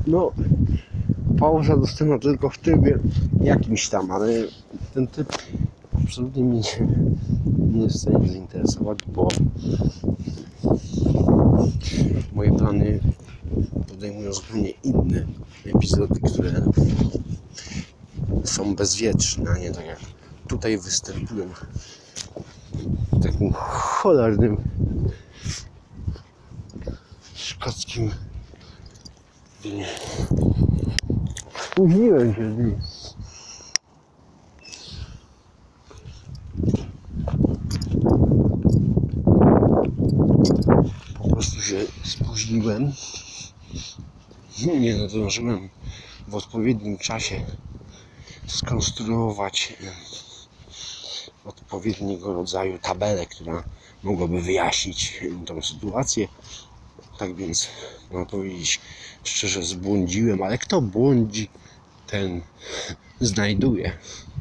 No, pauza dostępna tylko w trybie jakimś tam, ale ten typ absolutnie mnie nie jest w stanie zainteresować, bo moje plany podejmują zupełnie inne epizody, które są bezwieczne, a nie tak jak tutaj występują w takim cholernym szkockim. Spóźniłem się. Po prostu się spóźniłem. Nie zdążyłem w odpowiednim czasie skonstruować odpowiedniego rodzaju tabelę, która mogłaby wyjaśnić tą sytuację. Tak więc, można powiedzieć szczerze, zbłądziłem, ale kto błądzi, ten znajduje.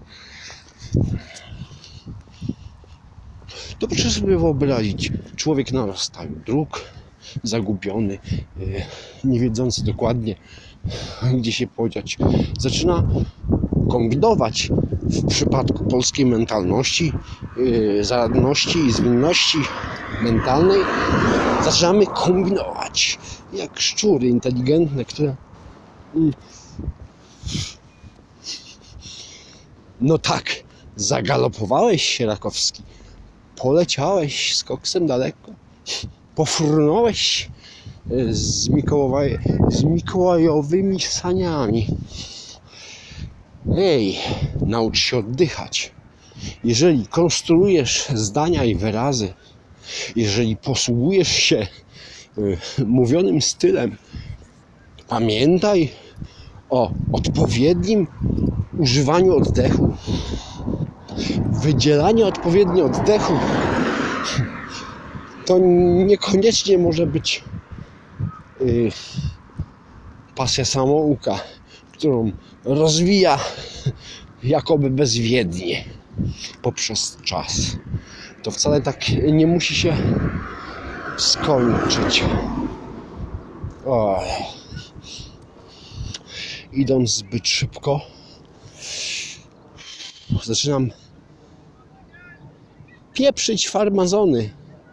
To proszę sobie wyobrazić, człowiek na rozstaju dróg, zagubiony, nie wiedzący dokładnie, gdzie się podziać, zaczyna kombinować w przypadku polskiej mentalności, zaradności i zwinności mentalnej. Zaczynamy kombinować jak szczury inteligentne, które no tak, zagalopowałeś się, Rakowski, poleciałeś z koksem daleko, pofrunąłeś z mikołajowymi saniami. Ej, naucz się oddychać. Jeżeli konstruujesz zdania i wyrazy, jeżeli posługujesz się mówionym stylem, pamiętaj o odpowiednim używaniu oddechu. Wydzielanie odpowiednio oddechu to niekoniecznie może być pasja samouka, którą rozwija jakoby bezwiednie poprzez czas. To wcale tak nie musi się skończyć. Idąc zbyt szybko, zaczynam pieprzyć farmazony.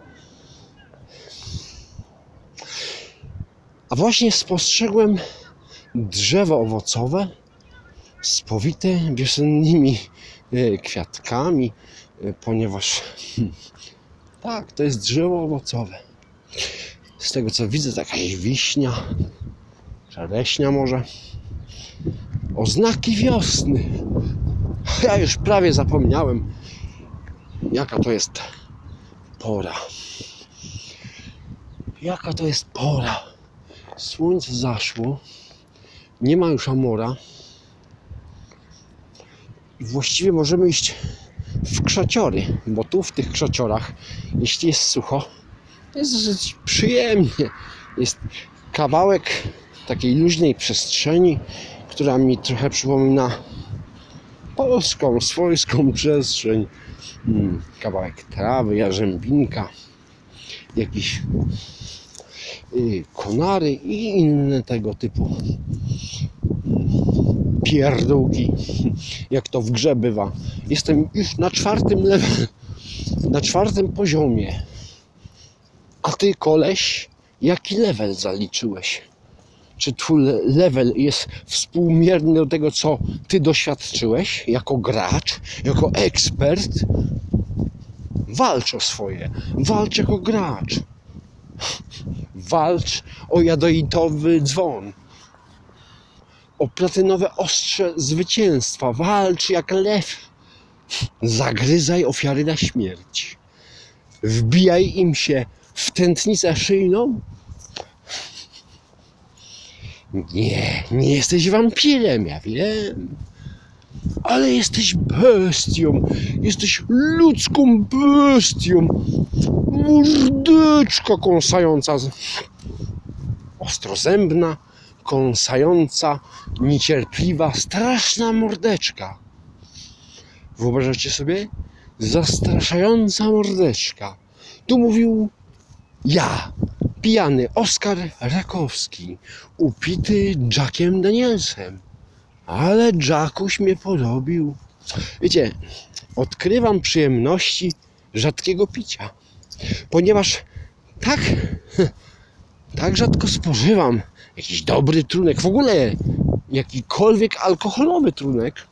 A właśnie spostrzegłem drzewo owocowe spowite wiosennymi kwiatkami, ponieważ tak, to jest drzewo owocowe. Z tego co widzę, taka wiśnia, czereśnia może. Oznaki wiosny. Ja już prawie zapomniałem, jaka to jest pora. Jaka to jest pora. Słońce zaszło. Nie ma już amora. I właściwie możemy iść w krzaciory, bo tu w tych krzaciorach, jeśli jest sucho, jest dosyć przyjemnie. Jest kawałek takiej luźnej przestrzeni, która mi trochę przypomina polską, swojską przestrzeń. Kawałek trawy, jarzębinka, jakieś konary i inne tego typu pierdółki, jak to w grze bywa. Jestem już na 4. levelu, na 4. poziomie. A ty, koleś, jaki level zaliczyłeś? Czy twój level jest współmierny do tego, co ty doświadczyłeś jako gracz, jako ekspert? Walcz o swoje. Walcz jako gracz. Walcz o jadoitowy dzwon. O platynowe ostrze zwycięstwa. Walcz jak lew. Zagryzaj ofiary na śmierć. Wbijaj im się w tętnicę szyjną. Nie jesteś wampirem, ja wiem. Ale jesteś bestią. Jesteś ludzką bestią. Mordeczka kąsająca. Ostrozębna, kąsająca, niecierpliwa, straszna mordeczka. Wyobrażacie sobie? Zastraszająca mordeczka. Tu mówił ja, pijany Oskar Rakowski, upity Jackiem Danielsem. Ale Jackuś mnie porobił. Wiecie, odkrywam przyjemności rzadkiego picia, ponieważ tak rzadko spożywam jakiś dobry trunek, w ogóle jakikolwiek alkoholowy trunek.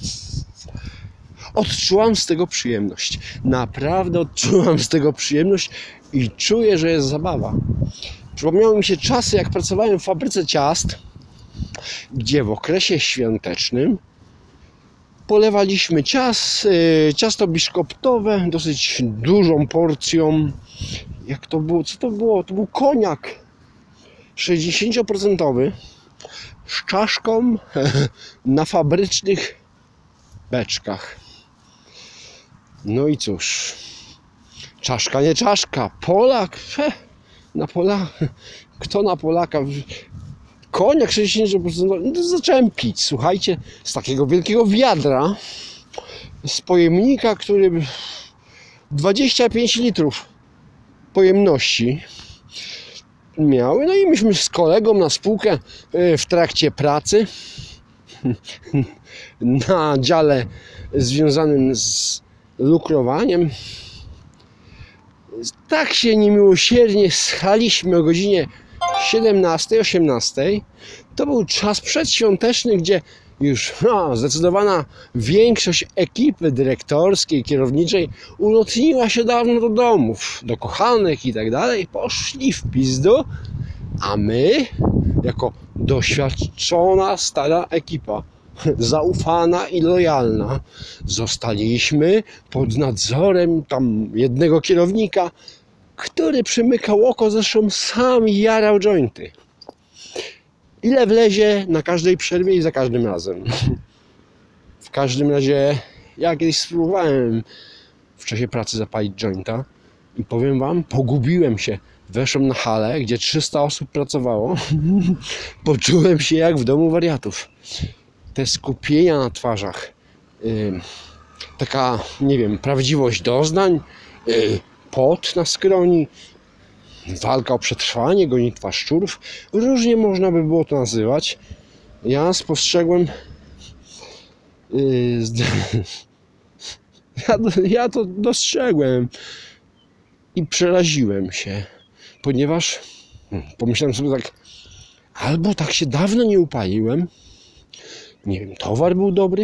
Odczułam z tego przyjemność. Naprawdę odczułam z tego przyjemność i czuję, że jest zabawa. Przypomniały mi się czasy, jak pracowałem w fabryce ciast, gdzie w okresie świątecznym polewaliśmy ciasto biszkoptowe dosyć dużą porcją. Jak to było? Co to było? To był koniak 60% z czaszką na fabrycznych beczkach. No i cóż, czaszka nie czaszka, Polak, na Polaka, kto na Polaka? Koniak 60%, no zacząłem pić, słuchajcie, z takiego wielkiego wiadra, z pojemnika, który 25 litrów pojemności miały. No i myśmy z kolegą na spółkę w trakcie pracy na dziale związanym z lukrowaniem tak się niemiłosiernie schaliśmy o godzinie 17-18. To był czas przedświąteczny, gdzie już zdecydowana większość ekipy dyrektorskiej, kierowniczej ulotniła się dawno do domów, do kochanek i tak dalej. Poszli w pizdu, a my, jako doświadczona, stara ekipa, zaufana i lojalna, zostaliśmy pod nadzorem tam jednego kierownika, który przymykał oko, zresztą sam jarał jointy. Ile wlezie na każdej przerwie i za każdym razem. W każdym razie ja kiedyś spróbowałem w czasie pracy zapalić jointa i powiem wam, pogubiłem się. Weszłem na halę, gdzie 300 osób pracowało. Poczułem się jak w domu wariatów. Te skupienia na twarzach, taka, nie wiem, prawdziwość doznań, pot na skroni, walka o przetrwanie, gonitwa szczurów, różnie można by było to nazywać. Ja spostrzegłem, ja to dostrzegłem i przeraziłem się, ponieważ pomyślałem sobie tak, albo tak się dawno nie upaliłem, nie wiem, towar był dobry,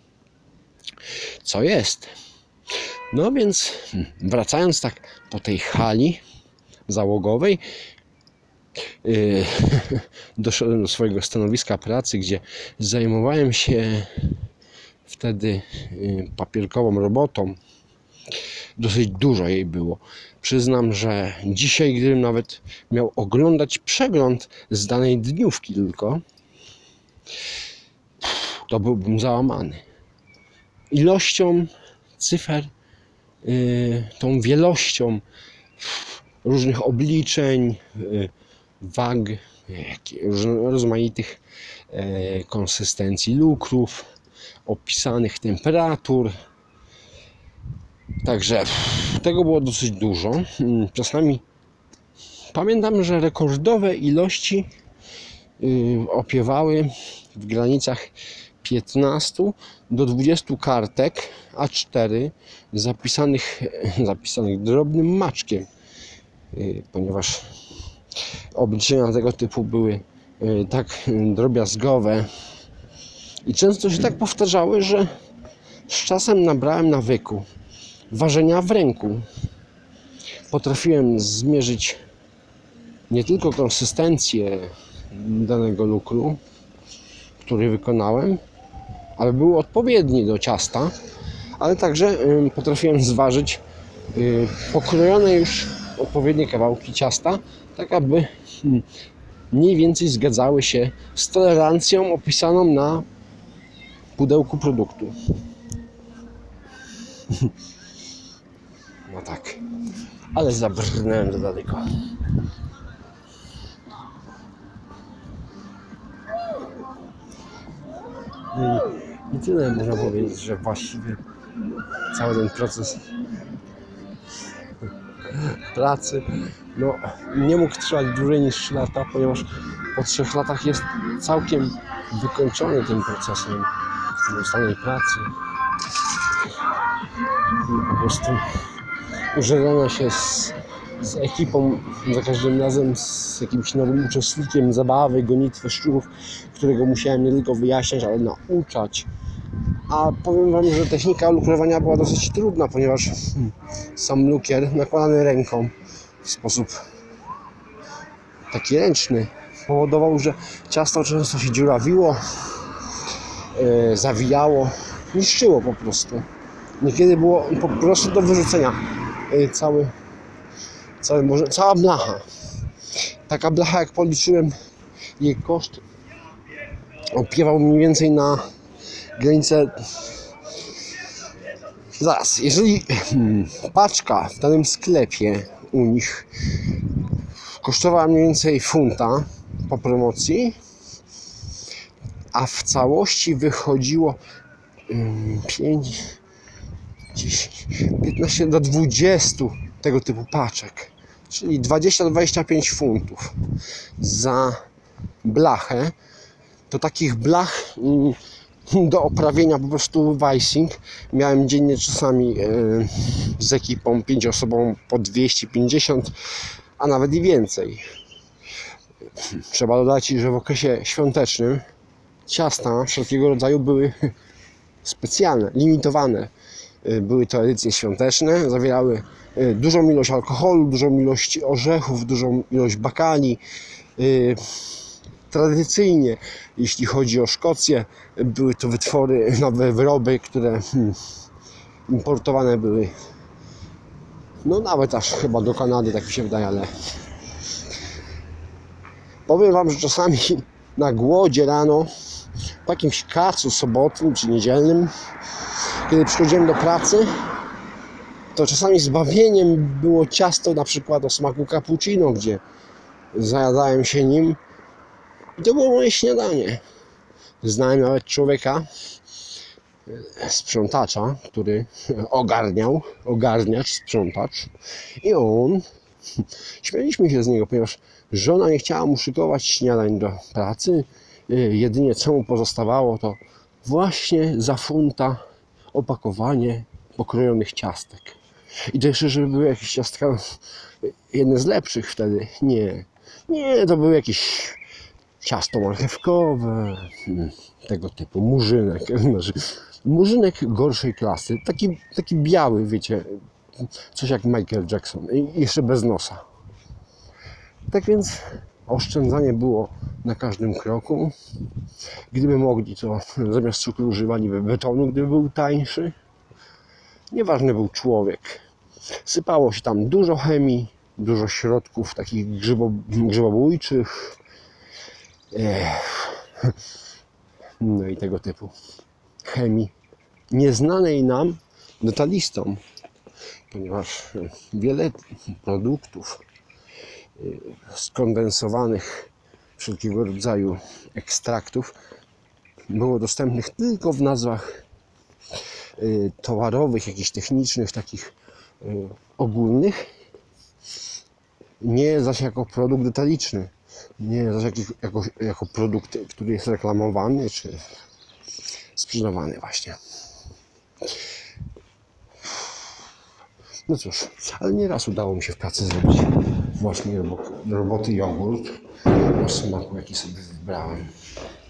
co jest. No więc wracając tak po tej hali załogowej, doszedłem do swojego stanowiska pracy, gdzie zajmowałem się wtedy papierkową robotą. Dosyć dużo jej było. Przyznam, że dzisiaj, gdybym nawet miał oglądać przegląd z danej dniówki tylko, to byłbym załamany. Ilością cyfer, tą wielością różnych obliczeń, wag, rozmaitych konsystencji lukrów, opisanych temperatur. Także tego było dosyć dużo. Czasami pamiętam, że rekordowe ilości opiewały w granicach 15 do 20 kartek A4 zapisanych drobnym maczkiem, ponieważ obliczenia tego typu były tak drobiazgowe i często się tak powtarzały, że z czasem nabrałem nawyku ważenia w ręku. Potrafiłem zmierzyć nie tylko konsystencję danego lukru, który wykonałem, ale był odpowiedni do ciasta, ale także potrafiłem zważyć pokrojone już odpowiednie kawałki ciasta, tak aby mniej więcej zgadzały się z tolerancją opisaną na pudełku produktu. No tak, ale zabrnąłem za daleko. I tyle można powiedzieć, że właściwie cały ten proces pracy, no nie mógł trwać dłużej niż 3 lata, ponieważ po 3 latach jest całkiem wykończony tym procesem nieustannej pracy. I po prostu użerania się z ekipą za każdym razem, z jakimś nowym uczestnikiem zabawy, gonitwy szczurów, którego musiałem nie tylko wyjaśniać, ale nauczać. A powiem wam, że technika lukrowania była dosyć trudna, ponieważ sam lukier nakładany ręką w sposób taki ręczny powodował, że ciasto często się dziurawiło, zawijało, niszczyło po prostu. Niekiedy było po prostu do wyrzucenia cała blacha. Taka blacha, jak policzyłem, jej koszt opiewał mniej więcej na granicę. Zaraz, jeżeli paczka w danym sklepie u nich kosztowała mniej więcej funta po promocji, a w całości wychodziło 5, 10, 15 do 20 tego typu paczek, czyli 20-25 funtów za blachę, to takich blach do oprawienia po prostu Weissing miałem dziennie czasami z ekipą 5-osobową po 250, a nawet i więcej. Trzeba dodać, że w okresie świątecznym ciasta wszelkiego rodzaju były specjalne, limitowane. Były to edycje świąteczne, zawierały dużą ilość alkoholu, dużą ilość orzechów, dużą ilość bakali. Tradycyjnie, jeśli chodzi o Szkocję, były to nowe wyroby, które importowane były, no nawet aż chyba do Kanady, tak mi się wydaje, ale powiem wam, że czasami na głodzie rano, po jakimś kacu sobotnim czy niedzielnym, kiedy przychodziłem do pracy, to czasami zbawieniem było ciasto na przykład o smaku cappuccino, gdzie zajadałem się nim i to było moje śniadanie. Znałem nawet człowieka, sprzątacza, który ogarniacz, sprzątacz, i on, śmialiśmy się z niego, ponieważ żona nie chciała mu szykować śniadań do pracy. Jedynie co mu pozostawało, to właśnie za funta opakowanie pokrojonych ciastek. I to jeszcze, żeby były jakieś ciastka, jedne z lepszych wtedy. Nie, to były jakieś ciasto marchewkowe, tego typu, murzynek. Murzynek gorszej klasy, taki biały, wiecie, coś jak Michael Jackson i jeszcze bez nosa. Tak więc oszczędzanie było na każdym kroku. Gdyby mogli, to zamiast cukru używaliby betonu, gdyby był tańszy. Nieważny był człowiek. Sypało się tam dużo chemii, dużo środków takich grzybobójczych, no i tego typu chemii, nieznanej nam, detalistom, ponieważ wiele produktów skondensowanych, wszelkiego rodzaju ekstraktów było dostępnych tylko w nazwach towarowych, jakichś technicznych, takich ogólnych, nie zaś jako produkt detaliczny, nie zaś jako produkt, który jest reklamowany czy sprzedawany właśnie. No cóż, ale nieraz udało mi się w pracy zrobić właśnie roboty jogurt o smaku, jaki sobie wybrałem.